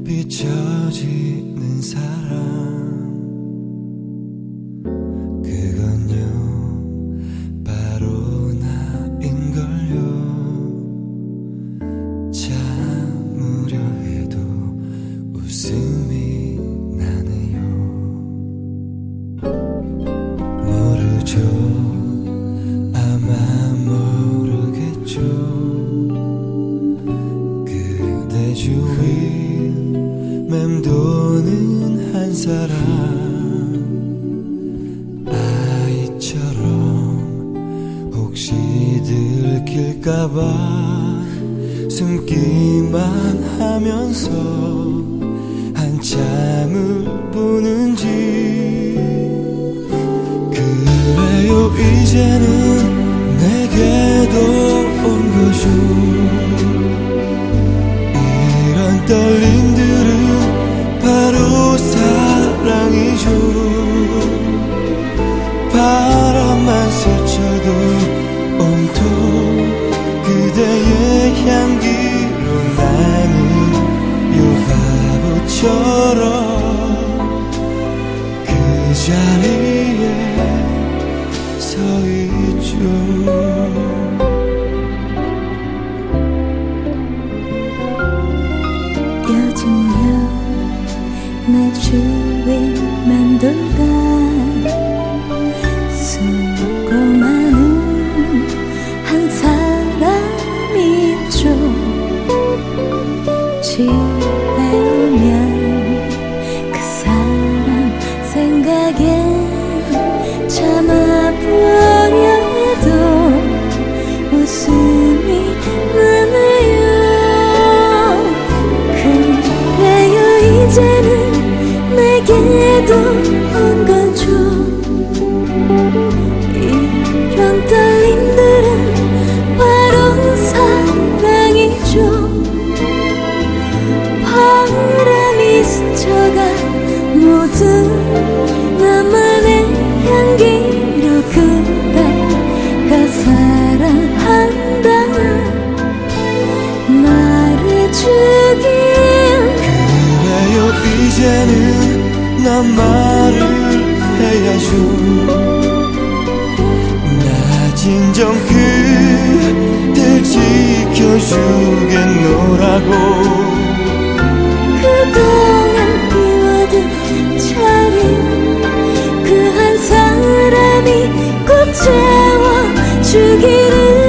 비춰지는 사람, 그건요 바로 나인걸요. 참으려 해도 웃음이 나네요. 모르죠, 아마 모르겠죠. 그대 주위 맴도는 한 사람, 아이처럼 혹시 들킬까봐 숨기만 하면서 한참을 보는지. 그래요 이제는 내게도 온 거죠. 이런 떨림들은 바로 사랑이죠. 바람만 스쳐도 온통 그대의 향기로 나는 요 바보처럼 그 자리에 서 있죠. 내 주위만 돌다 수고많은 한 사람이죠. 집에 오면 그 사람 생각에 참아보려 해도 웃음이 나네요. 그래요 이제는 내게도 온 거죠. 이런 떨림들은 바로 사랑이죠. 바람이 스쳐가 모두 나만의 향기로 그대가 사랑한다 말해주길. 그래요 이제는 난 말을 해야죠. 나 진정 그댈 지켜주겠노라고. 그동안 비워둔 자리 그 한 사람이 꼭 채워주기를.